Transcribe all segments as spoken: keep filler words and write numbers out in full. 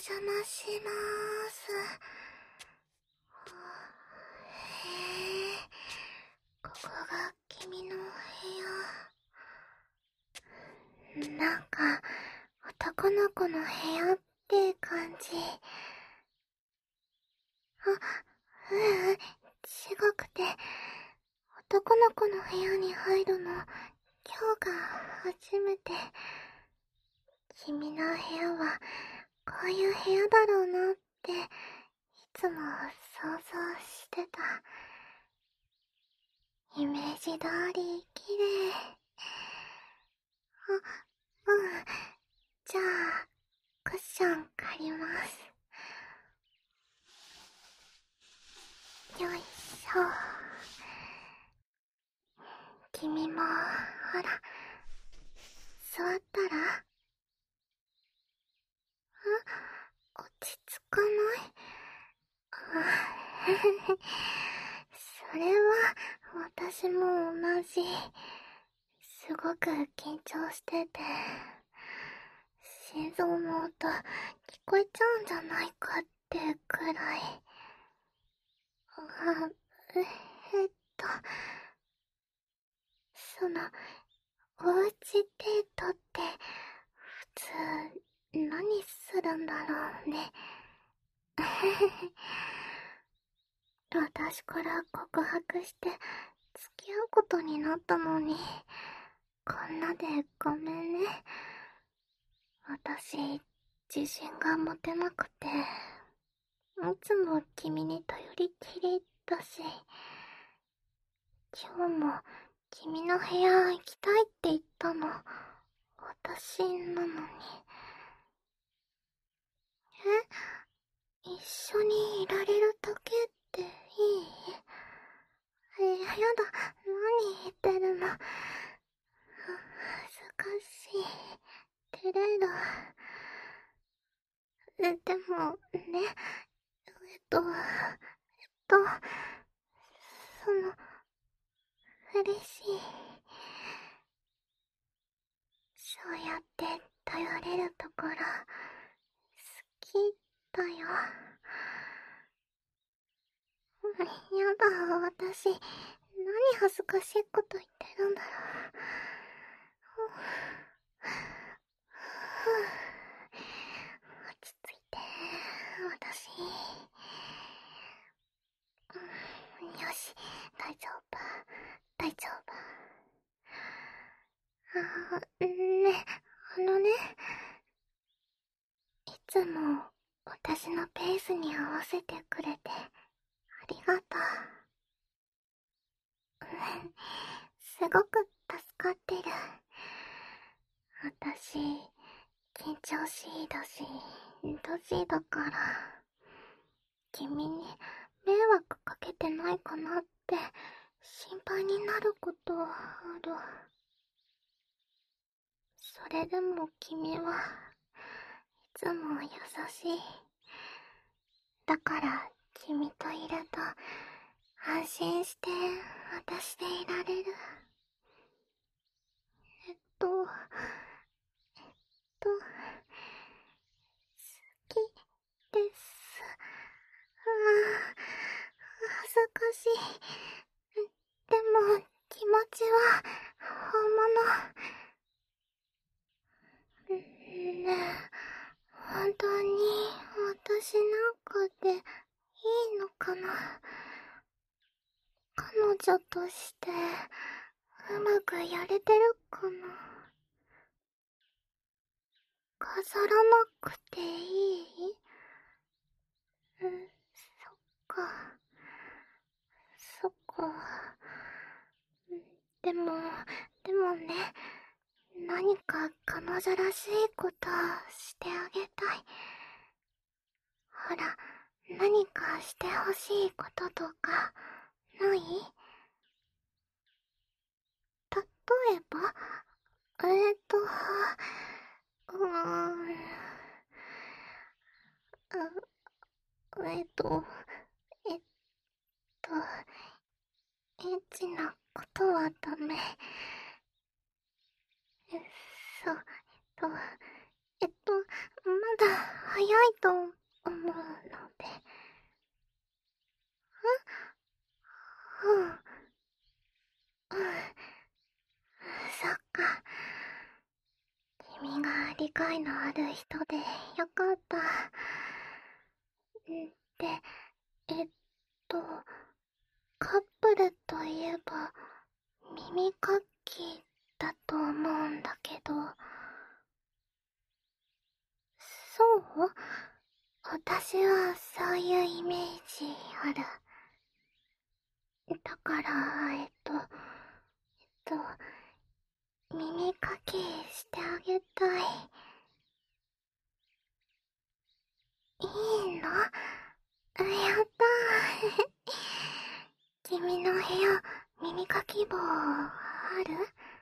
邪魔しまーす。へえ、ここが君のお部屋。なんか、男の子の部屋って感じ。あ、ううん、違くて、男の子の部屋に入るの、今日が初めて。君の部屋は、こういう部屋だろうなって、いつも想像してた。イメージ通り綺麗。あ、うん。じゃあ、クッション借ります。よいしょ。君も、ほら、座ったら？あ、落ち着かない？あそれは、私も同じ。すごく緊張してて、心臓の音聞こえちゃうんじゃないかってくらい。あ、えっと、その、おうちデートって普通何するんだろうね。私から告白して付き合うことになったのに、こんなでごめんね。私、自信が持てなくて、いつも君に頼りっきりだし、今日も君の部屋行きたいって言ったの、私なのに。え？一緒にいられるだけっていい？え、やだ、何言ってるの。恥ずかしい。照れる。え、でも、ね、えっと、えっと、その、嬉しい。そうやって頼れるところ、好きだよ。やだ、私、何恥ずかしいこと言ってるんだろう。落ち着いて、私。よし、大丈夫、大丈夫。あー、ね、あのね、いつも私のペースに合わせてくれて、ありがとう。すごく助かってる。私、緊張しいだし、ドジだから、君に迷惑かけてないかなって心配になることある。それでも君はいつも優しい。だから君といると安心して私でいられる。えっと、えっと、好きです。ああ、恥ずかしい。でも、気持ちは、本物。ねえ、本当に、私なんかで、いいのかな。彼女として、うまくやれてるかな。飾らなくていい？うん、そっか。そっか。でも、でもね、何か彼女らしいことしてあげたい。ほら、何かしてほしいこととか、ない？例えば、えっと、うーん、あ、えっと、えっと、エッチなことはダメ。え、そう、えっと、えっと、 まだ早いと思うので。うん。うん。そっか。君が理解のある人でよかった。で、えっと、カップルといえば耳かきだと思うんだけど。そう？私はそういうイメージある。だから、えっと、えっと、耳かきしてあげたい。いいの？やったー。君の部屋、耳かき棒ある？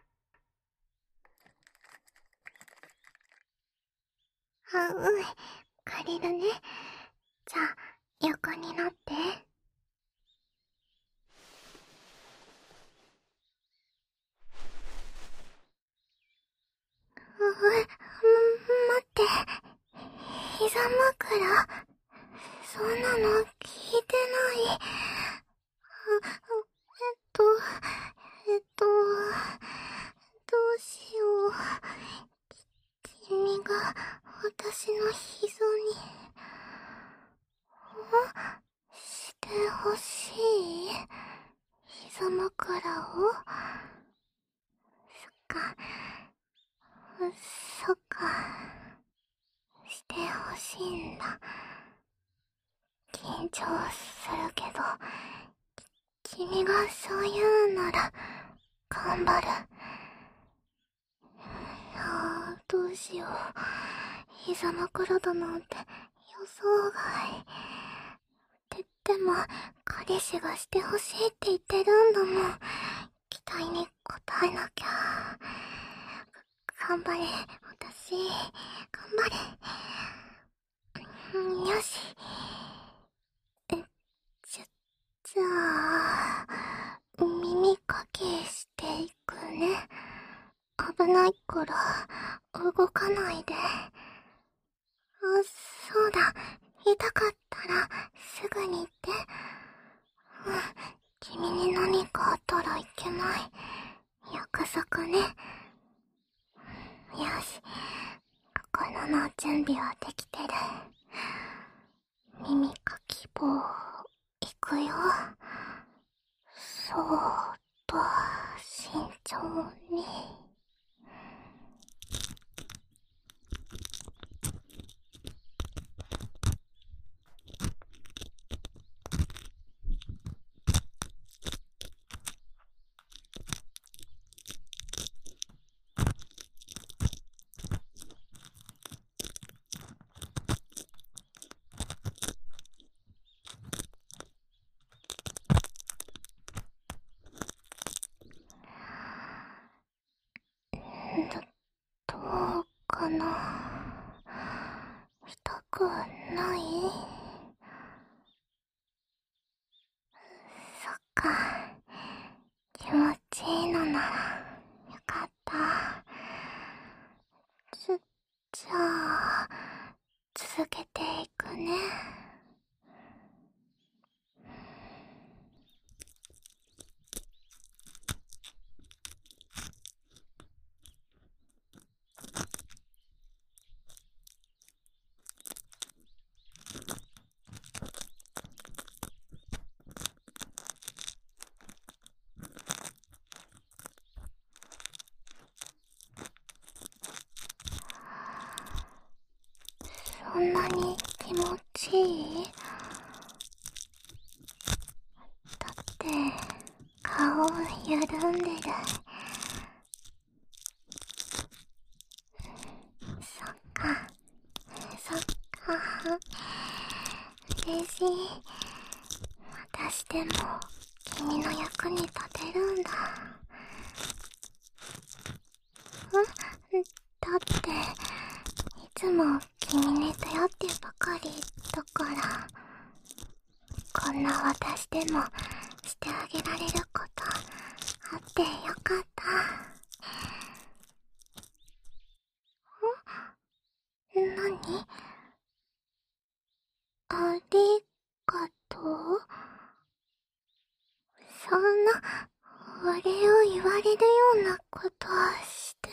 あ、うん。借りるね。じゃあ、横になって。う、う、待って。膝枕？そんなの聞いてない。あ、えっと、えっと、どうしよう。君が私の膝に、あ、してほしい？膝枕を？そっか、そっか、してほしいんだ。緊張するけど、君がそう言うなら、頑張る。ああ、どうしよう。膝枕だなんて予想外。で、でも、彼氏がしてほしいって言ってるんだもん。期待に応えなきゃ。頑張れ、私。頑張れ。うん、よし。え、じゃ、じゃあ、耳かきしていくね。危ないから動かないで。あ、そうだ。痛かったらすぐに言って。うん、君に何かあったらいけない。約束ね。よし。心の準備はできてる。耳かき棒、いくよ。そーっと、慎重に。ど、どうかな。痛くない？そっか。気持ちいいのなら、よかった。じゃ、じゃあ、続けていくね。そんなに気持ちいい？だって、顔緩んでる。そっか、そっか。嬉しい。私でも、君の役に立てるんだ。ん？だって、いつも君に頼ってばかりだから、こんな私でもしてあげられることあってよかった。ん？何？ れを言われるようなことはしてない。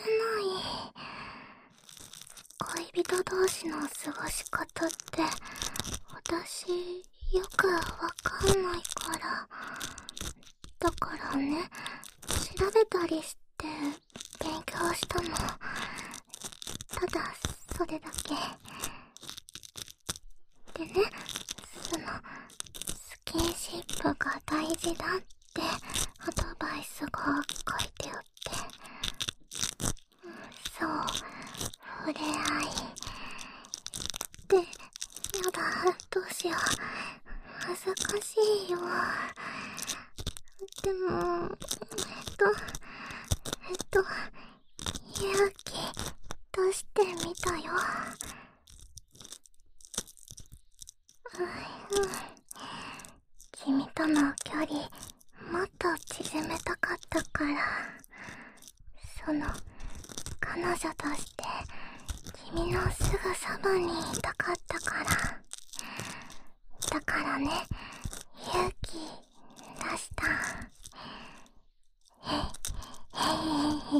恋人同士の過ごし方って私よくわかんないから。だからね、調べたりして勉強したの。ただそれだけでね、そのスキンシップが大事だってアドバイスが書いてあって、そう、触れ合いで、やだ、どうしよう、恥ずかしいよ。でも、えっとえっと勇気出してみたよ。うん、君との距離もっと縮めたかったから。その彼女として君のすぐそばにいたかったから。だからね、勇気出した。へへへへ。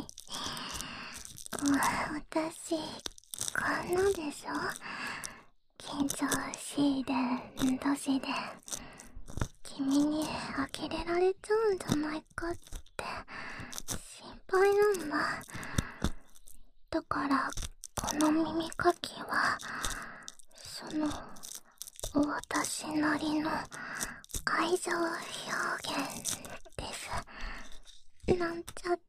私こんなでしょ。緊張しいで年で君に呆れられちゃうんじゃないかって心配なんだ。だからこの耳かきはその私なりの愛情表現です。なんちゃって。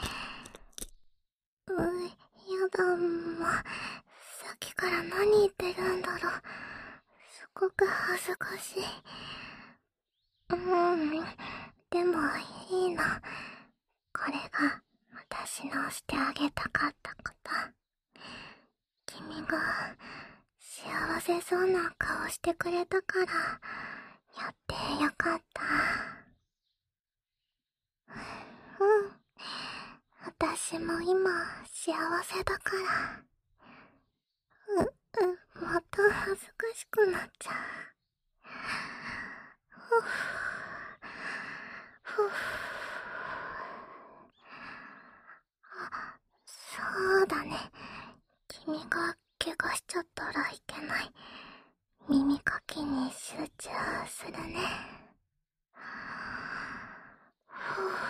うー、やだ、もうさっきから何言ってるんだろう。すごく恥ずかしい。うーん、でもいいの。これが私のしてあげたかったこと。君が幸せそうな顔してくれたからやってよかった。うん、私も今幸せだから。う、う、また恥ずかしくなっちゃう。ふぅ、ふぅ。あ、そうだね。君が怪我しちゃったらいけない。耳かきに集中するね。ふぅ。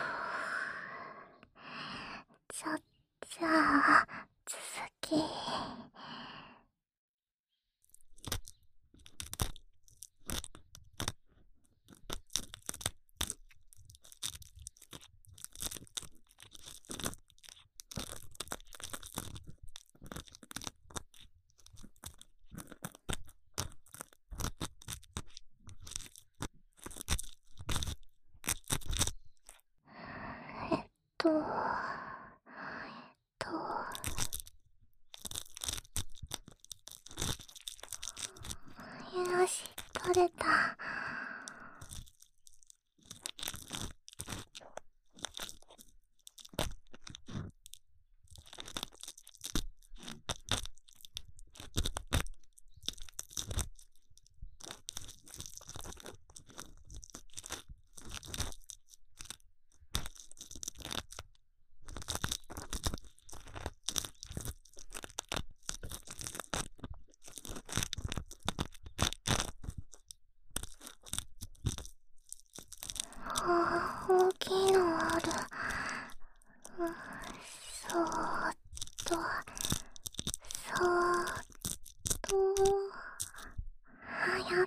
じゃ、じゃあ、続き。えっと、えっと、よし、取れた。あ、大きいのある。うん、そーっと、そーっと。あ、やった。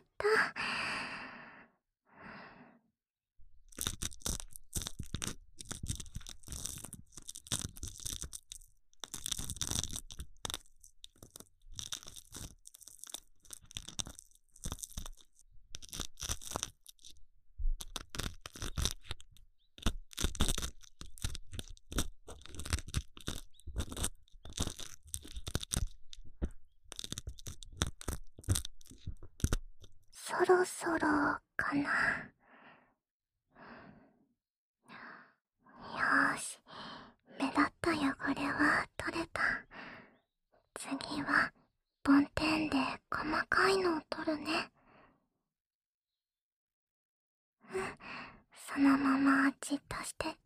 そろそろかな。よーし、目立った汚れは取れた。次は梵天で細かいのを取るね。うん、 そのままじっとしてて。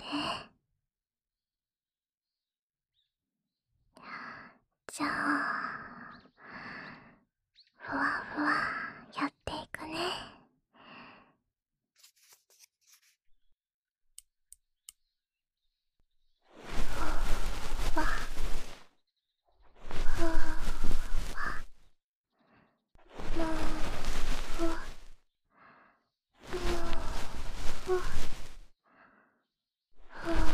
じゃあ、ふわふわやっていくね。ふわふわもうふわもうふわふわ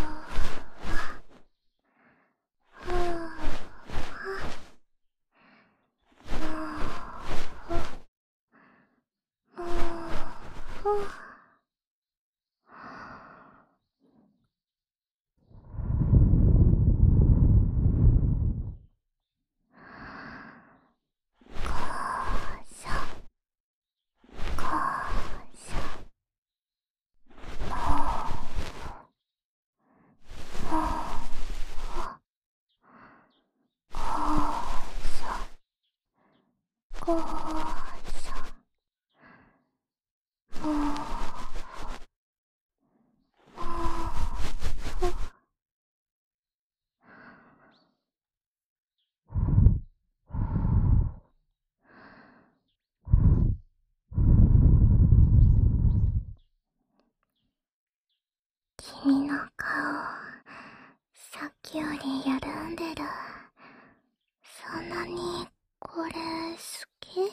ふわこうしょもう君の顔さっきより緩んでる。そんなにこれ好き？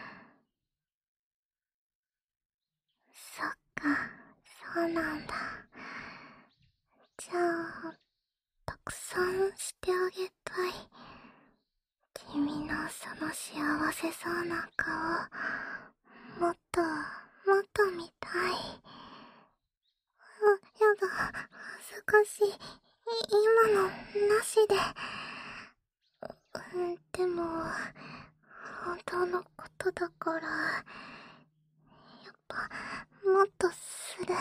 そっか、そうなんだ。じゃあたくさんしてあげたい。君のその幸せそうな顔もっともっと見たい。あ、やだ、恥ずかしい。今のなしで。うん、でも本当のことだからやっぱもっとする。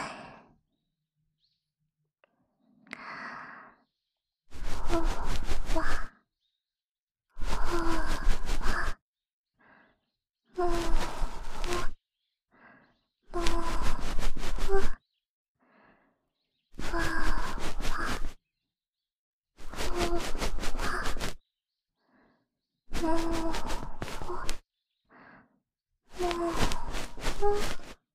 ふわふわもうもうふわふわふわもうふわもうふわ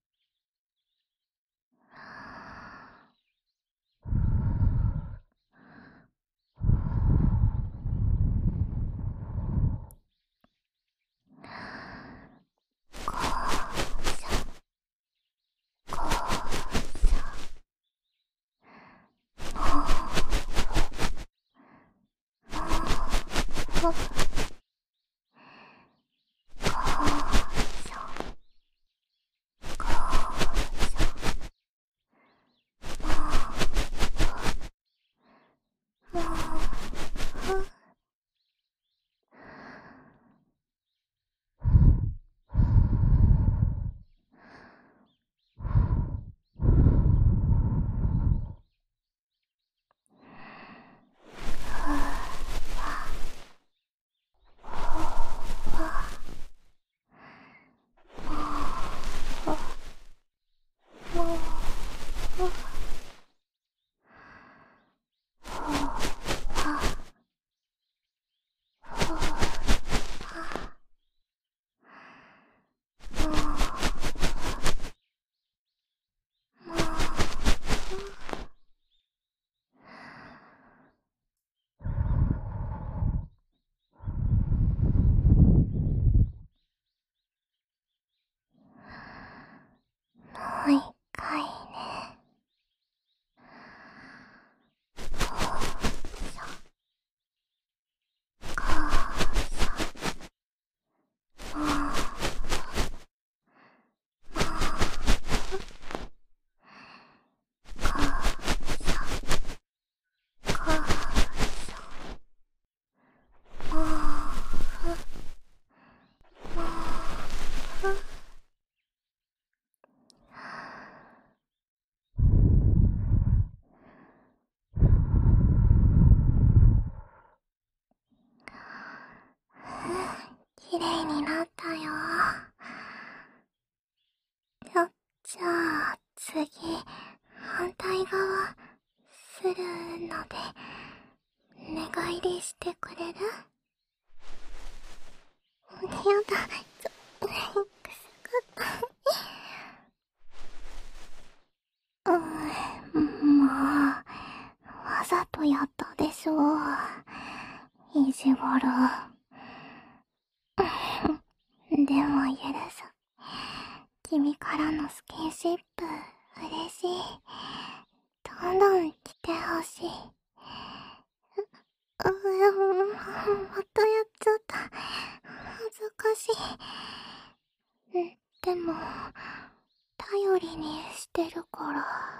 こうしょこうしょもうもうふわこうしょこうしょもうもうふわもうふわもう一回ね。こうしょこうしょもうもうこうしょこうしょもうふもうふきれいになったよ。じゃ、じゃあ次入りしてくれる？やだ、ちょ、くすがった。うーん、もう、わざとやったでしょ。意地悪。でも許す。君からのスキンシップ、嬉しい。どんどん来てほしい。う、う、またやっちゃった。恥ずかしい。でも、頼りにしてるから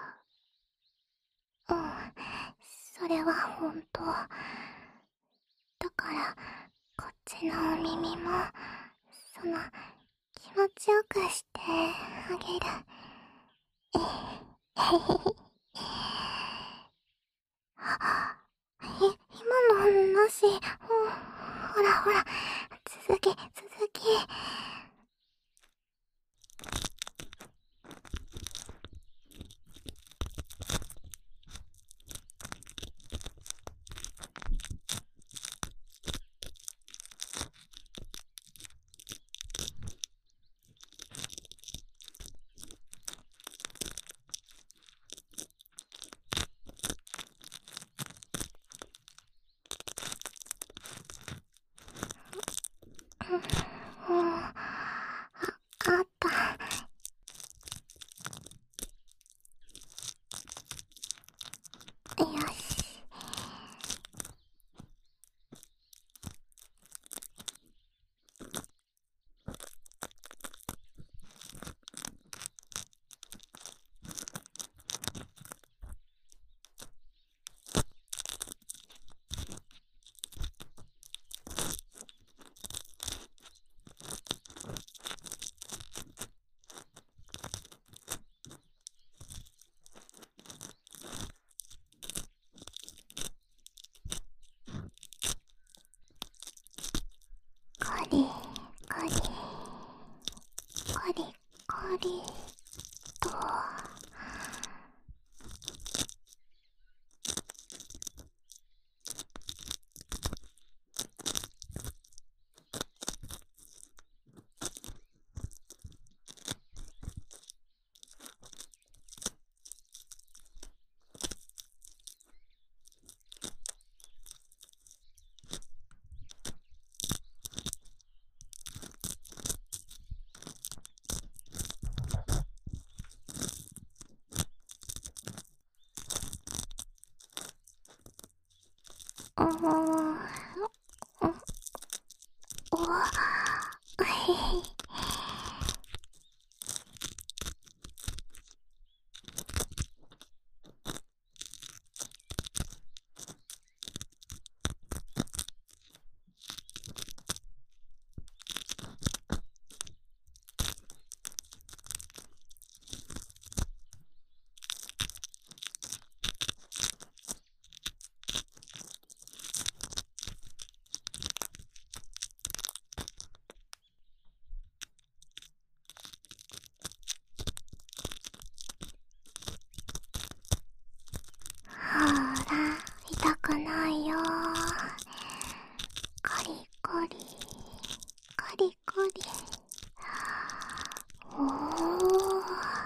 。うん、それは本当。だから、こっちのお耳も、その、気持ちよくしてあげる。えへへ。あ、え、今のなし。ほ、ほらほら、続き、続き。うん、あ、あった。よし。カリカリカリカリと。うーん、お、お、へへ。ほら、痛くないよ。カリカリ、カリカリ。おー。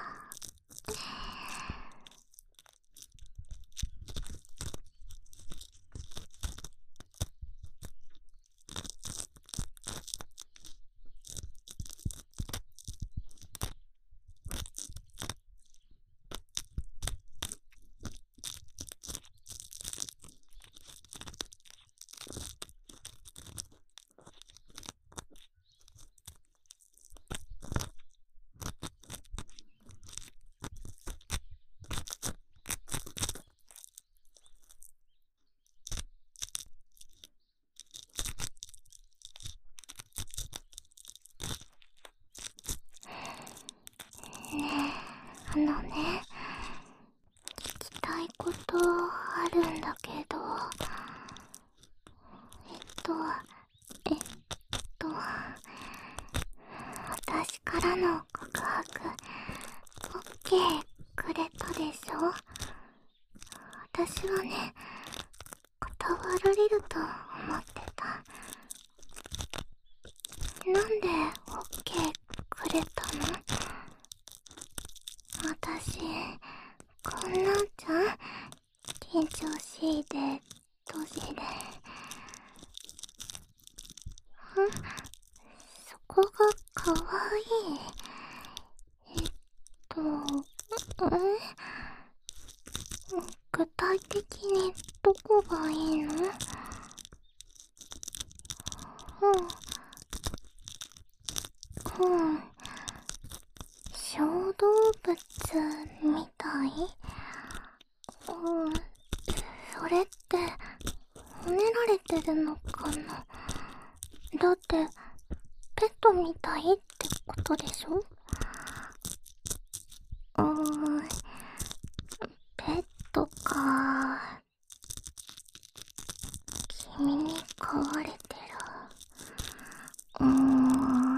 ねえ、あのね、聞きたいことあるんだけど、えっと、えっと、私からの告白、オッケーくれたでしょ？私はね、断られると思ってた。なんで オーケー くれたの？私、こんなんじゃん？緊張しいで、年で。ん？そこがかわいい。えっと、え？具体的にどこがいいの？うん。うん。小動物みたい？うん。それって、褒められてるのかな？だって、ペットみたいってことでしょ？うーん。ペットか。君に飼われてる。うーん。うん。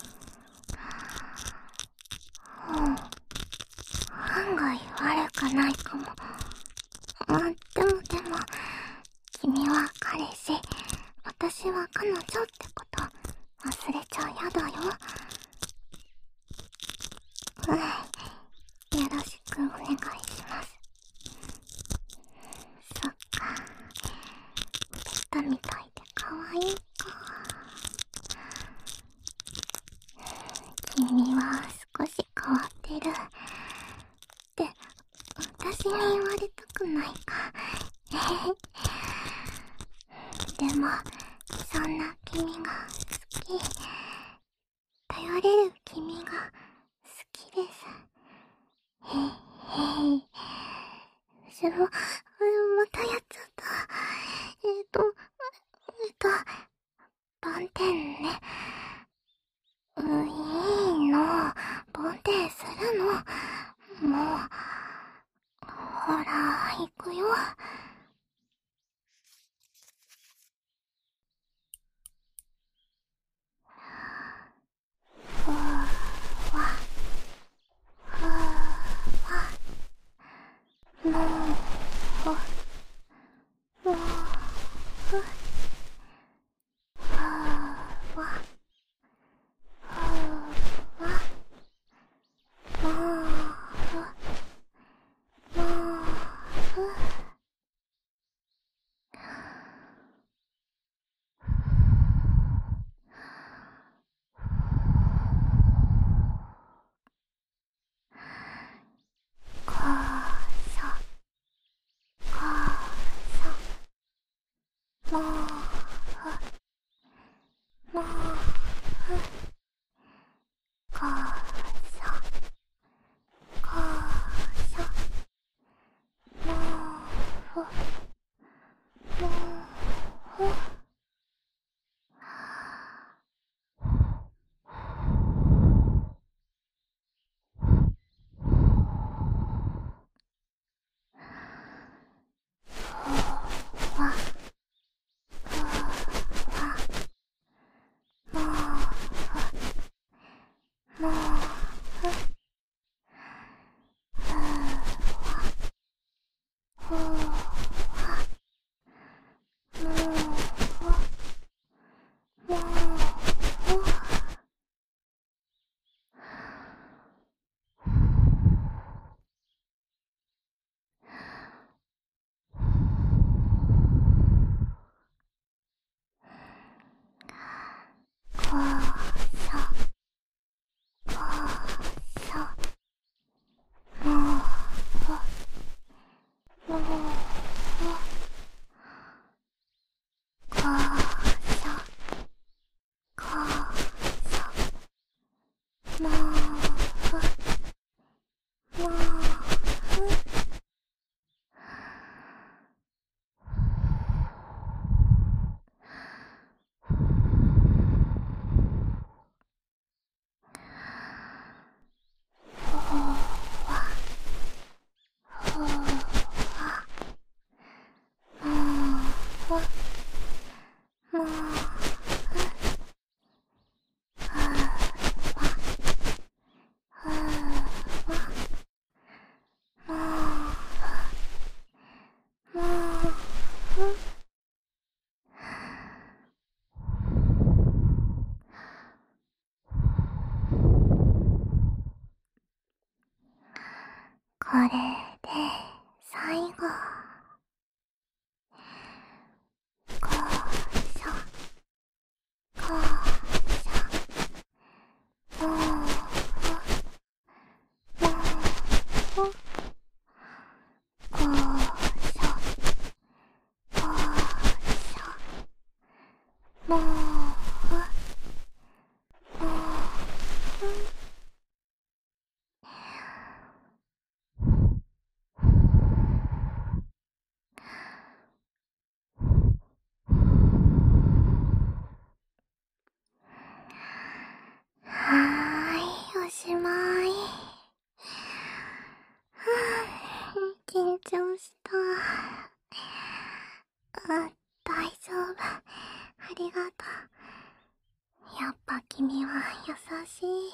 案外悪くないかも。あ、でもでも、君は彼氏、私は彼女ってこと忘れちゃやだよ。うん。よろしくお願いします。そっか。ペットみたいで可愛いか。君は少し変わってる。って私に言われたくないか。でも、そんな君が好き。頼れる君が好きです。へいへい。後ろ、またやっちゃった。えっと、えっと、梵天ね。う、いいの。梵天するの。もう、ほら、行くよ。ふわふわ。ふわふわ。もう、ふわふわ。ふわふわ。ふわ。もう、ふわ。もう、ふわ。こそ、こそ。もう、ふ。もう、ふ。こそ、こそ。もう、ふ。もう、ふ。ふわ。ふわ。もう、ふ。もう、ふ。ふわ。ふわ。もう、ふわ。もう、ふわ。こそ、こそ。もう、ふ。もう、ふ。こそ、こそ。もう、ふ。もう、ふ。ふわ。ふわ。もう、ふ。もう、ふ。ふわ。 れで最後。こうしょ、こうしょ、もうもうこうしょ、こうしょ、もうもうはーい、おしまい。はぁ、緊張した。あ、大丈夫。ありがとう。やっぱ君は優しい。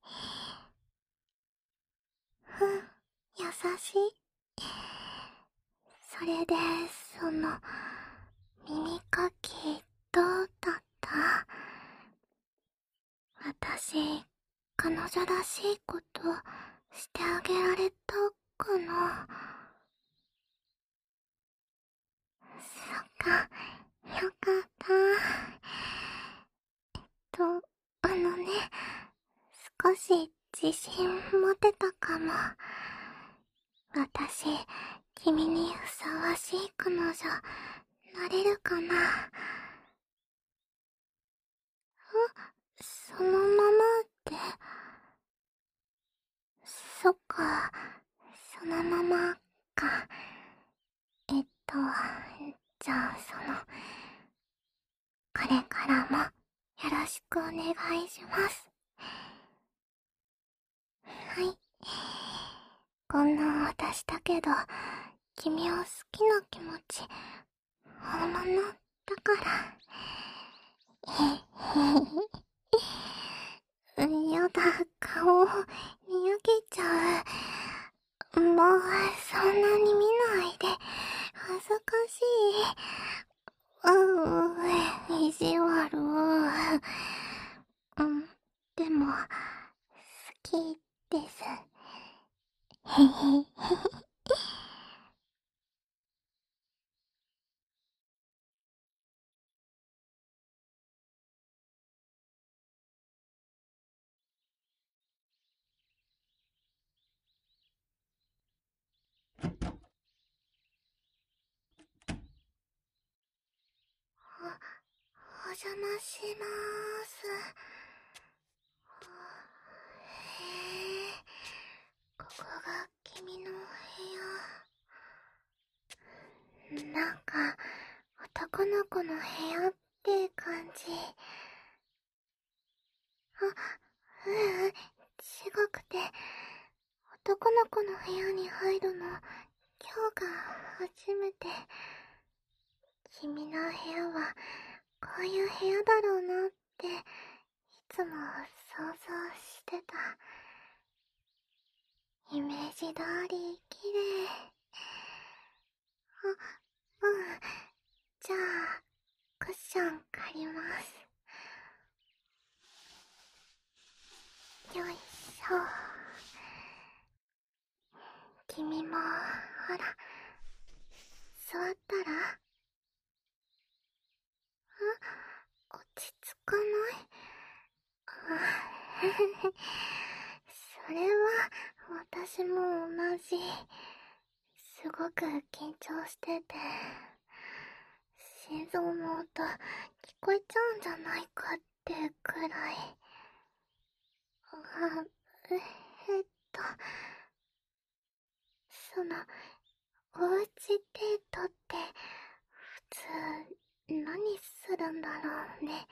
うん、優しい。それで、その、耳かき、どうだった？私、彼女らしいことしてあげられたかな？そっか、よかった。えっと、あのね、少し自信持てたかも。私、君にふさわしい彼女、なれるかな？あ、そのままで。そっか、そのままか。えっと、じゃあその、これからもよろしくお願いします。はい。こんな私だけど、君を好きな気持ち、本物だから。やだ、顔、にやけちゃう。もう、そんなに見ないで。恥ずかしい。うう、意地悪。うん、でも、好きです。へへへへ。お、お邪魔しまーす。へえ、ここが君のお部屋。なんか、男の子の部屋って感じ。あ、ううん、違くて、男の子の部屋に入るの、今日が初めて。君の部屋は、こういう部屋だろうなって、いつも想像してた。イメージ通り綺麗。あ、うん。じゃあ、クッション借ります。よいしょ。君も、ほら、座ったら？あ、落ち着かない？あ、それは、私も同じ。すごく緊張してて、心臓の音聞こえちゃうんじゃないかってくらい。あ、ええっと、その、おうちデートって普通何するんだろうね。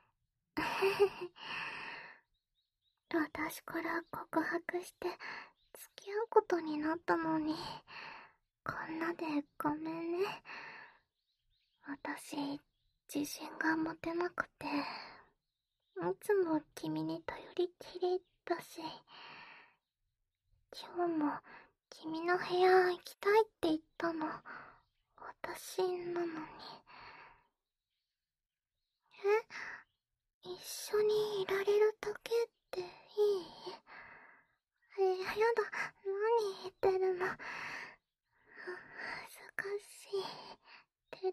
私から告白して付き合うことになったのに、こんなでごめんね。私、自信が持てなくて、いつも君に頼りきりだし、今日も君の部屋行きたいって言ったの、私なのに。え、一緒にいられるだけっていい？え、やだ、何言ってるの。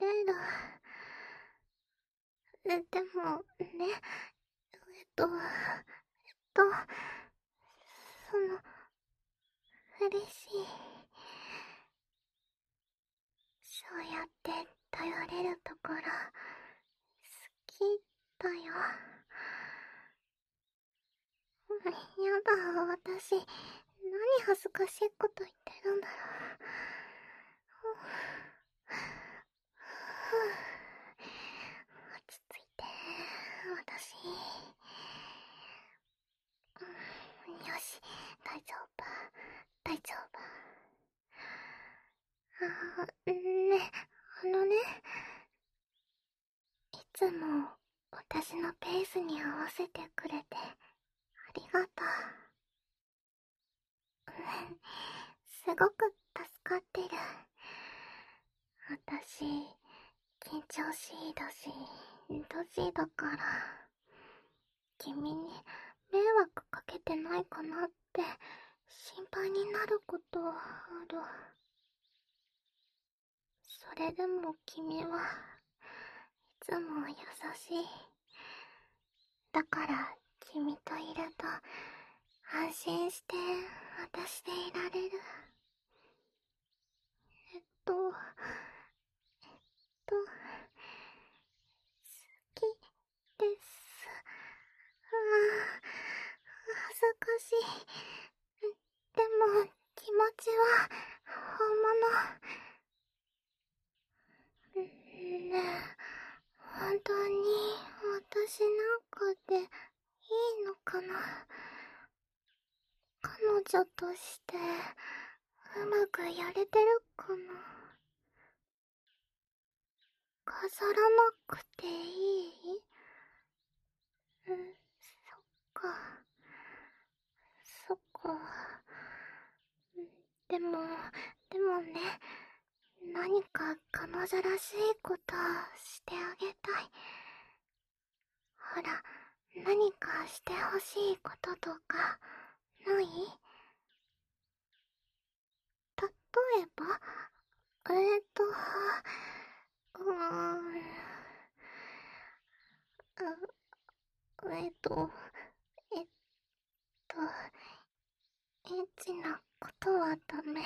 れる。え、でも、ね、えっと、えっと、その、嬉しい。そうやって頼れるところ、好きだよ。やだ、私、何恥ずかしいこと言ってるんだろう。ふぅ、落ち着いて、私。よし、大丈夫、大丈夫。あー、ね、あのね、いつも私のペースに合わせてくれて、ありがとう。すごく助かってる。私、緊張しいだし、ドジだから、君に迷惑かけてないかなって心配になることある。それでも君はいつも優しい。だから君といると安心して私でいられる。えっと、えっと、好きです。ああ、恥ずかしい。でも、気持ちは、本物。ねえ、本当に、私なんかで、いいのかな。彼女として、うまくやれてるかな。飾らなくていい？うん、そっか。そっか。でも、でもね、何か彼女らしいことしてあげたい。ほら、何かしてほしいこととか、ない？例えば、えっと、うーん、あえっと、えっと、エッチなことはダメ。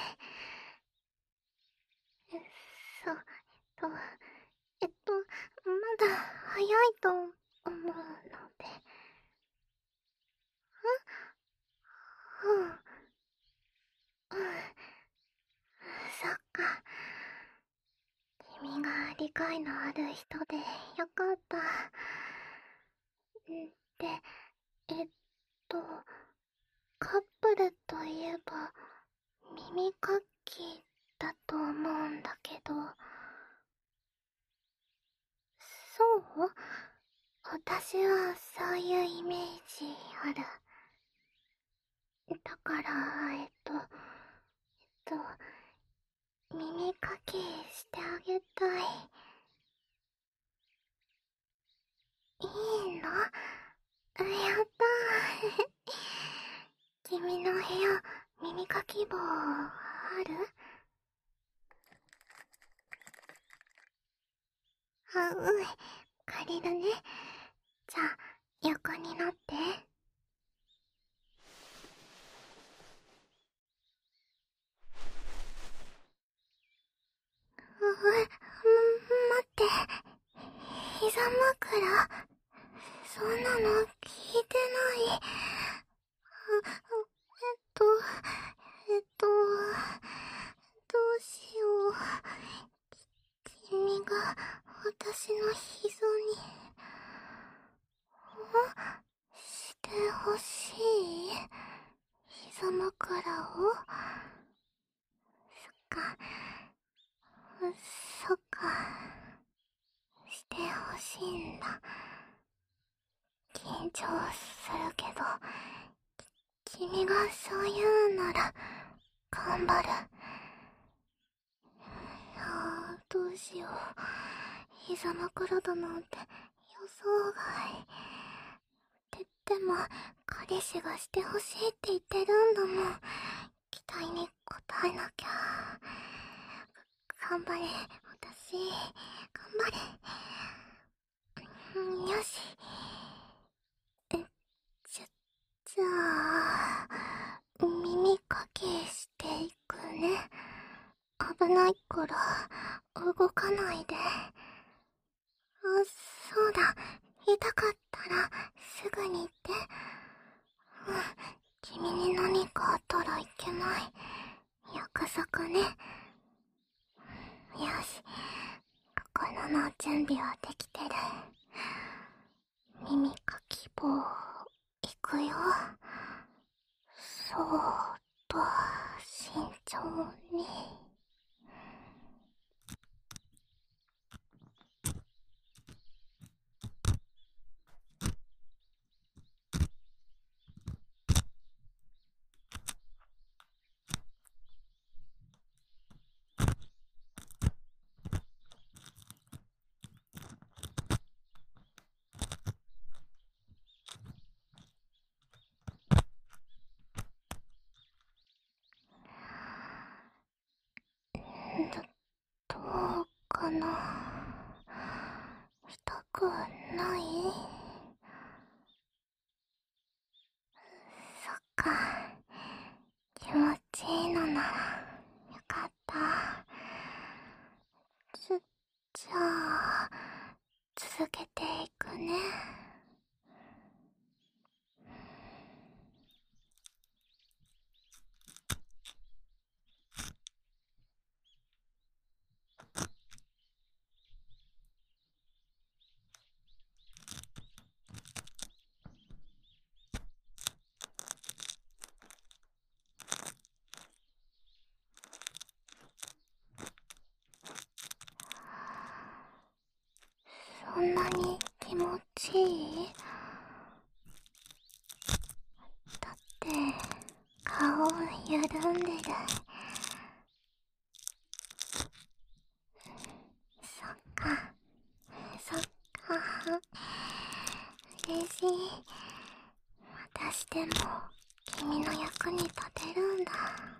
えそう、えっと、えっと、まだ早いと思うので。うん、うん、そっか。君が理解のある人でよかった。んで、えっと、カップルといえば、耳かきだと思うんだけど、そう？私はそういうイメージある。だから、えっと、えっと、耳かきしてあげたい。いいの？やったー。君の部屋、耳かき棒ある？あ、うん。借りるね。じゃあ、横になって。う、う、待って。膝枕？そんなの聞いてない。あ、えっと、えっと、どうしよう。君が私の膝に、してほしい？膝枕を？そっか、そっか、してほしいんだ。緊張するけど、君がそう言うなら、頑張る。ああ、どうしよう。膝枕だなんて予想外。てっても、彼氏がしてほしいって言ってるんだもん。期待に応えなきゃ。頑張れ、 私、頑張れ。よし。え、じゃ、じゃあ、耳かきしていくね。危ないから動かないで。あ、そうだ。痛かったらすぐに言って。うん、君に何かあったらいけない。約束ね。よし。心の準備はできてる。耳かき棒、いくよ。そーっと、慎重に。ど、どうかな。痛くない？そっか。気持ちいいのならよかった。じゃ、じゃあ、続けていくね。そんなに気持ちいい？だって顔緩んでる。そっか、そっか。嬉しい。私でも君の役に立てるんだ。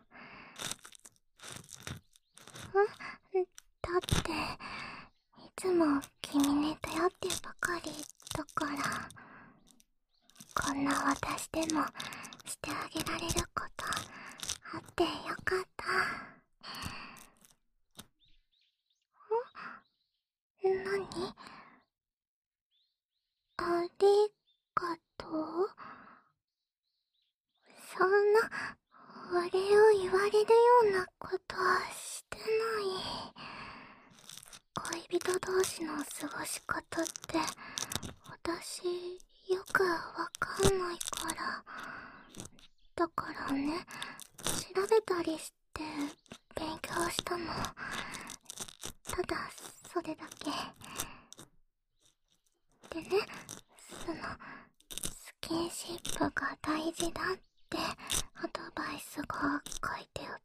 ん？だっていつも君に頼ってばかりだから。こんな私でもしてあげられることあってよかった。ん？何？ありがとう？そんなお礼を言われるようなことはしてない。恋人同士の過ごし方って私よくわかんないから。だからね、調べたりして勉強したの。ただそれだけでね、そのスキンシップが大事だってアドバイスが書いてあって。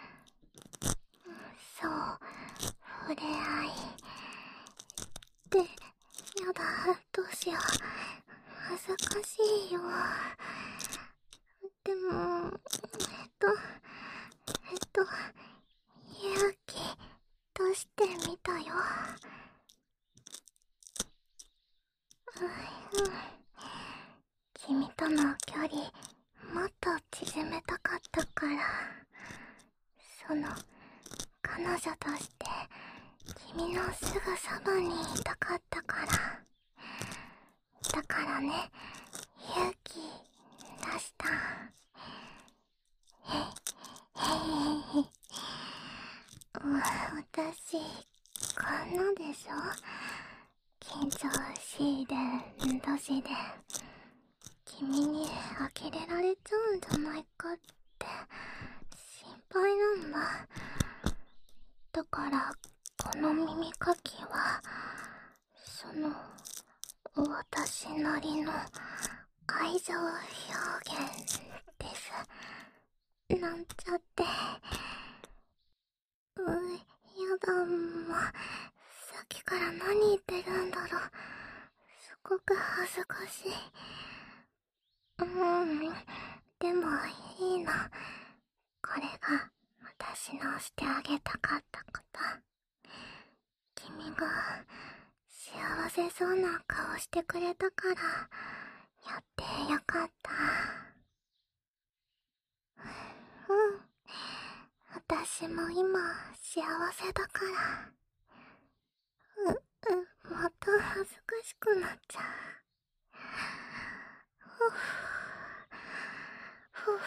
そう、触れ合いで、やだ、どうしよう、恥ずかしいよ。でも、えっとえっと勇気出してみたよ。うん、君との距離もっと縮めたかったから。その彼女として君のすぐそばにいたかったから。だからね、勇気出した。へいへいへい。私こんなでしょ。緊張しいで年で君に呆れられちゃうんじゃないかって心配なんだ。だからこの耳かきはその私なりの愛情表現です。なんちゃって。う、やだ、もうさっきから何言ってるんだろう。すごく恥ずかしい。うーん、でもいいの。これが私のしてあげたかったこと。 君が幸せそうな顔してくれたからやってよかった。うん、私も今幸せだから。う、う、また恥ずかしくなっちゃう。ふぅ、ふぅ。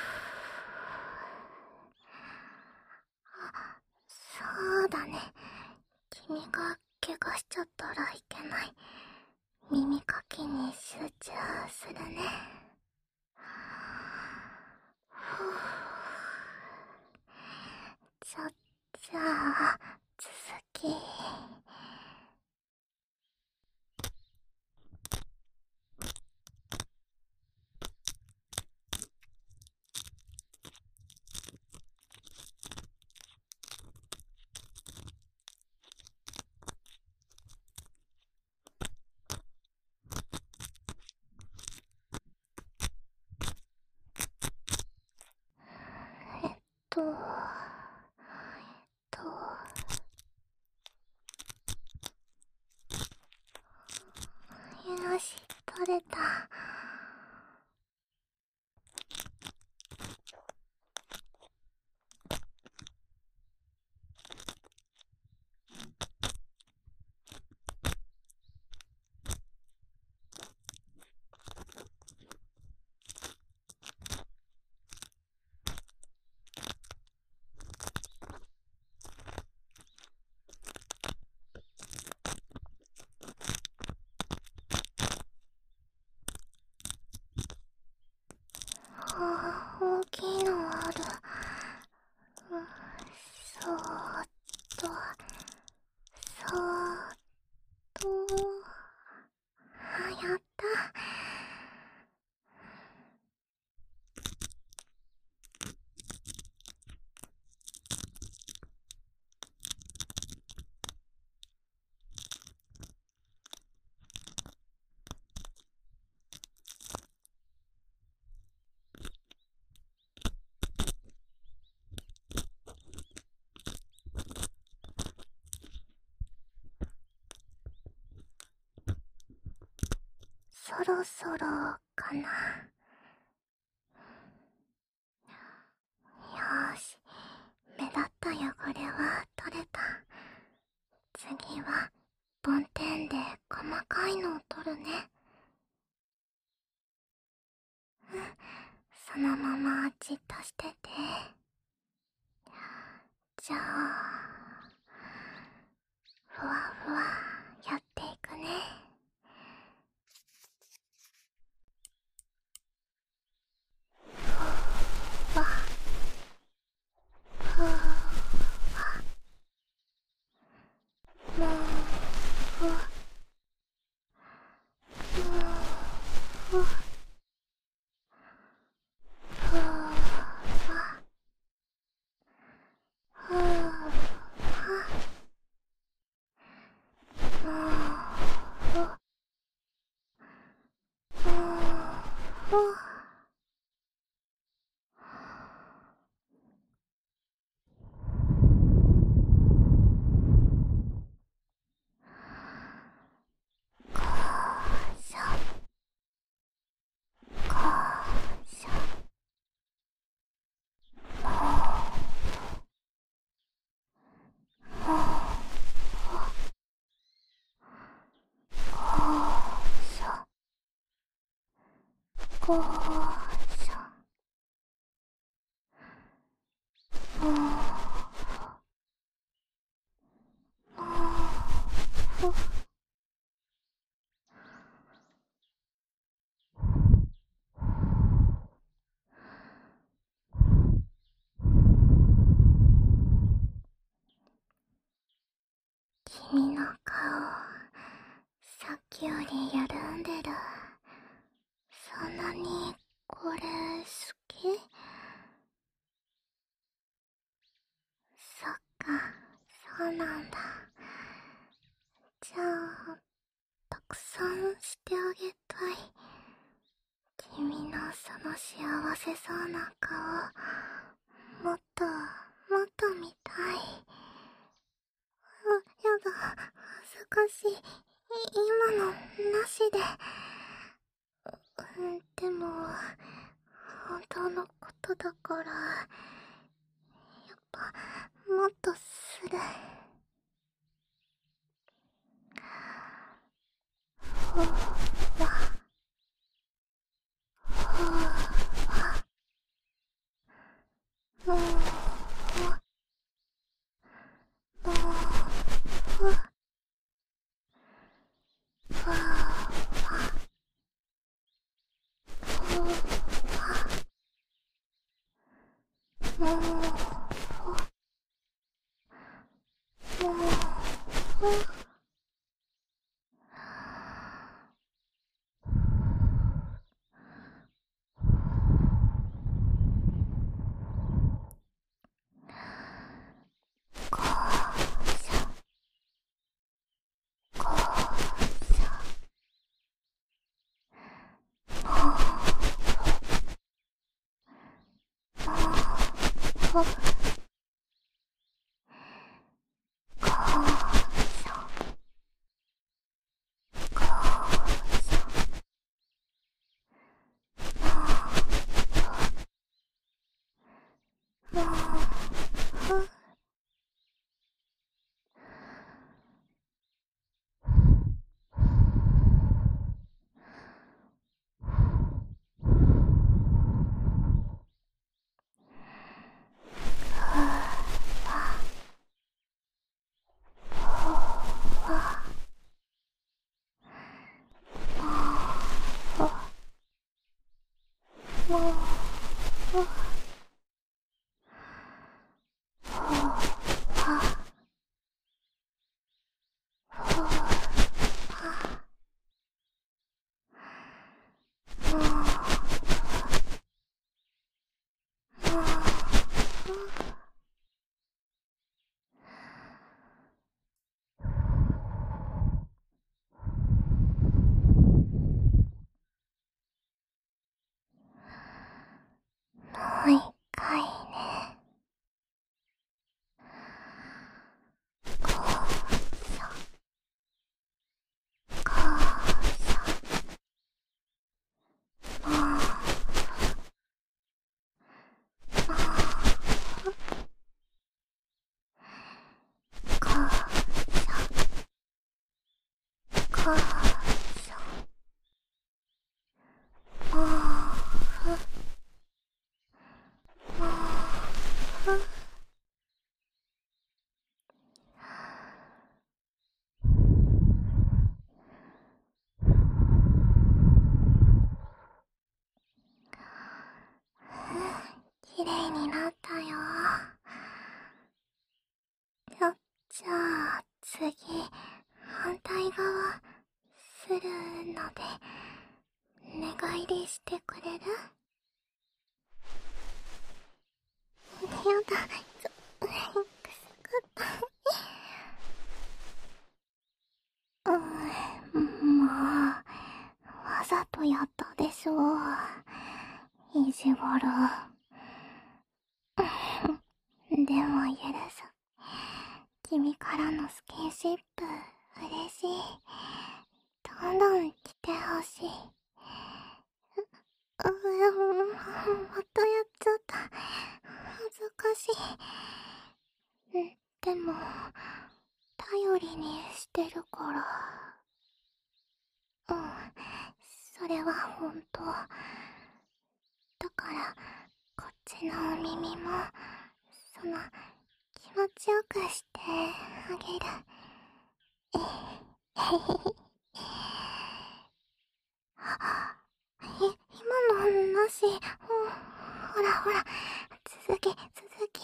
あ、そうだね。君が怪我しちゃったらいけない。耳かきに集中するね。ふぅ。じゃ、じゃあ、続き。えっと、えっと、よし、取れた。あ、大きいのある。うん、そーっと、そーっと。あ、やった。そろそろかな。よーし、目立った汚れは取れた。次は梵天で細かいのを取るね。うん、そのままじっとしてて。じゃあ、ふわふわやっていくね。ふわふわ、もうふわ、もうふわ、ふわふわ、ふわふわ、もうふわ、もうふわ。こうしょ、こうしょ、もう、もう、こうしょ、こうしょ、もう、もう、ふ。君の顔、さっきより緩んでる。そんなにこれ好き？そっか、そうなんだ。じゃあ、たくさんしてあげたい。君のその幸せそうな顔、もっともっと見たい。あ、やだ、 かしい、今のなしで。でも、本当のことだから、やっぱ、もっとする。ふわ、ふわ、もう、もう、ふわ、ふわ、ふわ、もう、もう、こうしょ、こうしょ、もう、もう、こうしょ、こうしょ、もう、ふ、わ、もう、ふ、は、ふ、は、もう、もう、ふ、もう一回ね。こうしょ、こうしょ、もう、もう、こうしょ、こうしょ、もう、ふ、もう、ふ、きれいになったよ。じゃ、じゃあ、次、反対側、するので、寝返りしてくれる？やだ、ちょ、くすぐった。うん、もう、わざとやったでしょ。意地悪。でも許す。君からのスキンシップ、嬉しい。どんどん来てほしい。う、う、またやっちゃった。恥ずかしい。でも、頼りにしてるから。うん、それは本当。だから、こっちのお耳も、その、気持ちよくしてあげる。えへへ。あ、え、今のなし、ほ、ほらほら、続き、続き。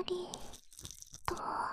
りと。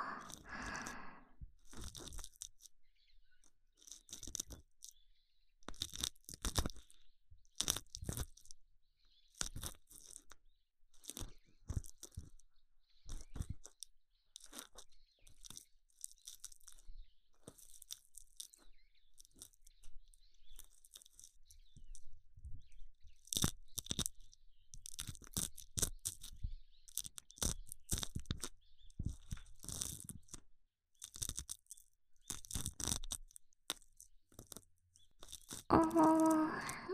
うーん、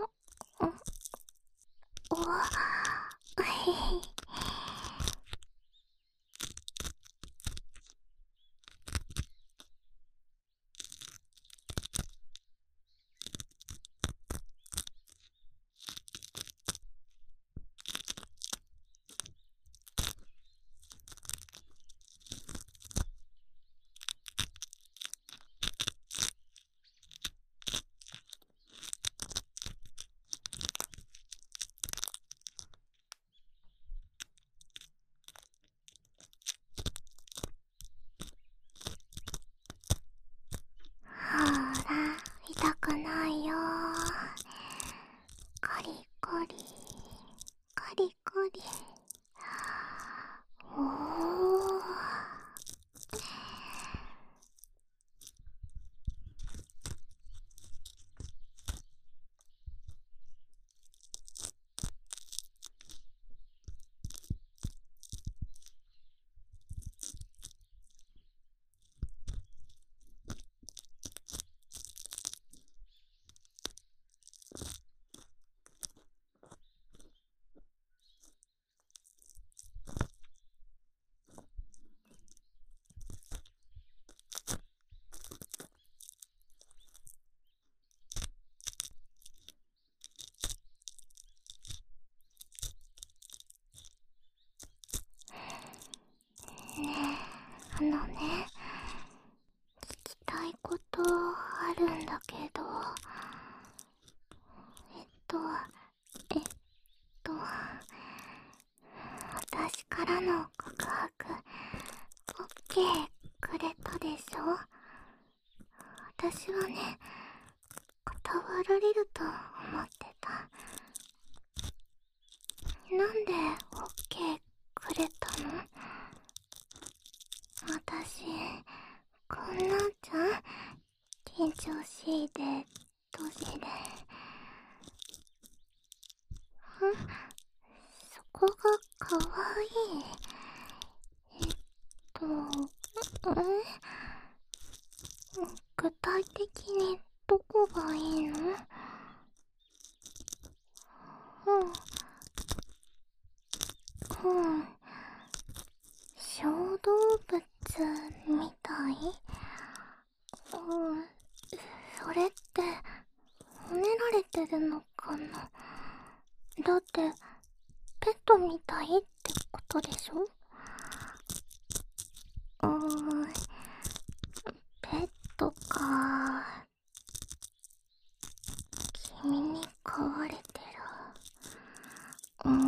お、お、へへ。ほら、痛くないよ。コリコリ、コリコリ。おー。ねえ、あのね、聞きたいことあるんだけど、えっと、えっと、私からの告白、オッケーくれたでしょ？私はね、断られると思ってた。なんでオッケーくれたの？私、こんなんじゃん？緊張しいで、年で。ん？そこがかわいい。えっと、え？具体的にどこがいいの？うん。うん。小動物みたい？うん。それって、褒められてるのかな？だって、ペットみたいってことでしょ？うーん。ペットか。君に飼われてる。うーん。うん。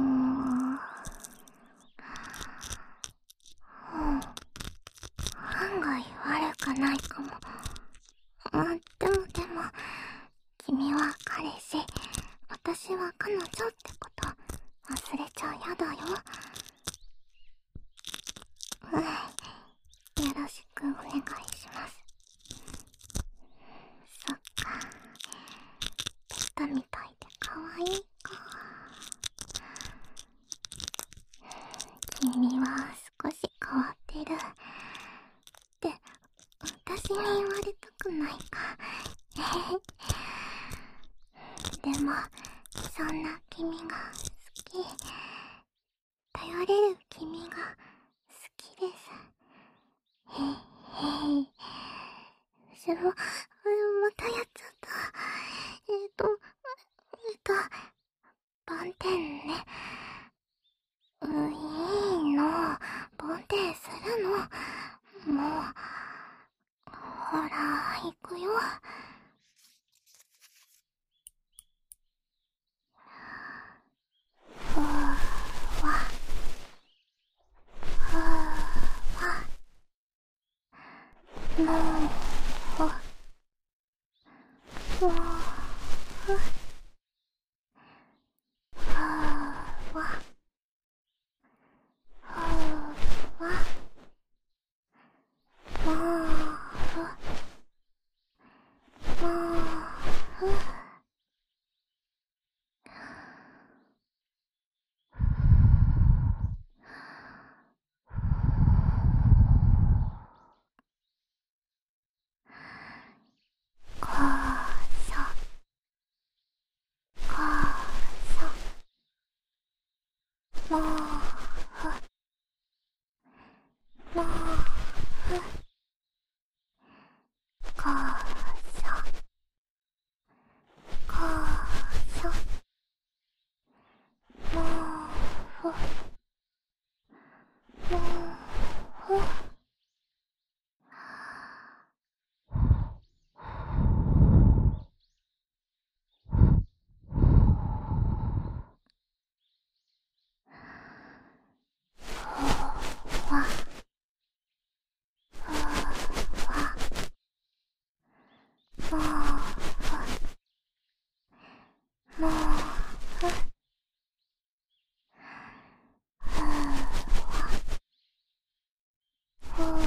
案外悪くないかも。あ、でもでも、君は彼氏、私は彼女ってこと忘れちゃやだよ。うん。よろしくお願いします。そっか。ペットみたいで可愛いか。君は少し変わってる。って私に言われたくないか。でも、そんな君が好き。頼れる君が好きです。へいへい。しも、またやっちゃった。えっと、えっと、梵天ね。う、いいの。梵天するの。もう、ほら、行くよ。ふわ、ふわ。 わふわもふもふこそこそもふもふこそこそもふもふふわふわもふもふふわふわ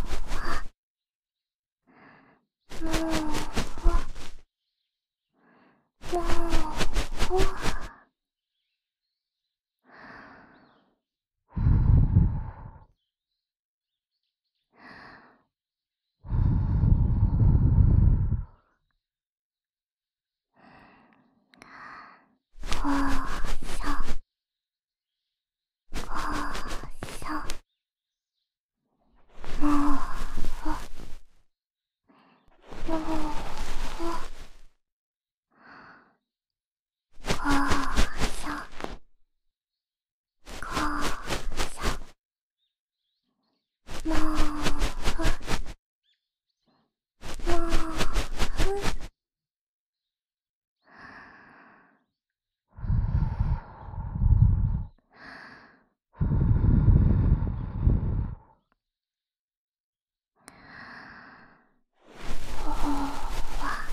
もふもふこそこそもふもふこそこそもふもふふわ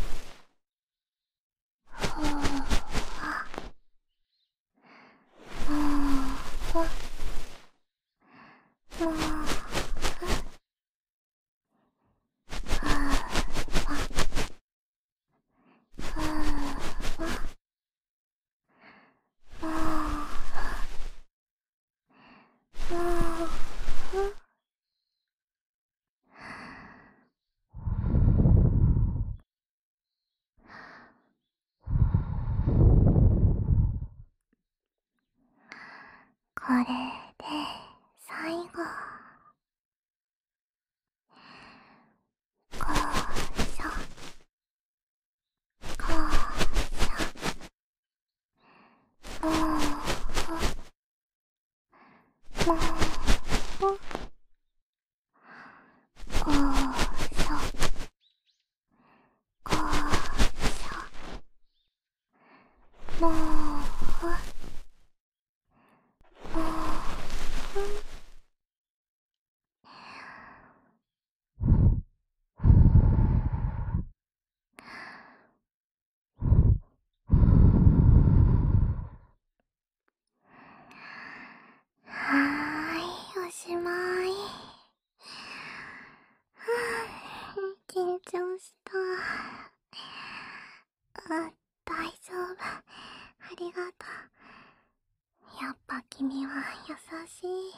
ふわもふもふふわふわもふもふこれで最後こそこそもふもふこそこそもふもふはーい、おしまい。はぁ、緊張した。あ、大丈夫。ありがとう。やっぱ君は優しい。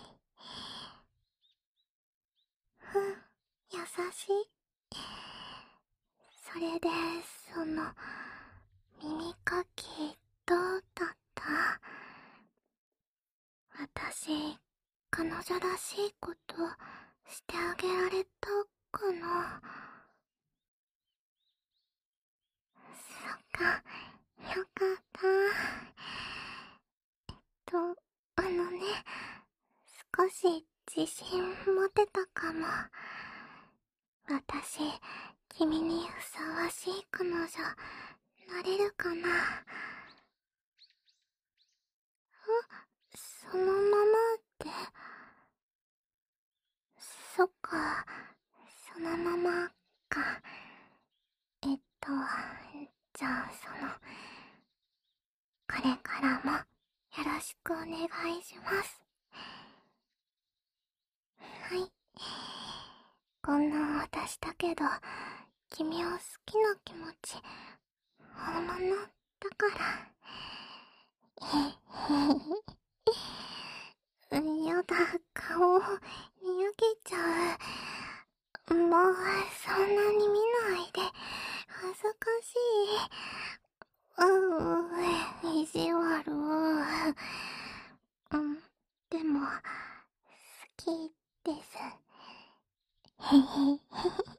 うん、優しい。それで、その、耳かき、どうだった？私、彼女らしいことしてあげられたかな？そっか、よかった。えっと、あのね、少し自信持てたかも。私、君にふさわしい彼女、なれるかな？そのままで。そっか、そのままか。えっと、じゃあその、これからもよろしくお願いします。はい。こんな私だけど、君を好きな気持ち、本物だから。やだ、顔、にやけちゃう。もう、そんなに見ないで。恥ずかしい。うう、意地悪。うん、でも、好きです。へへへ。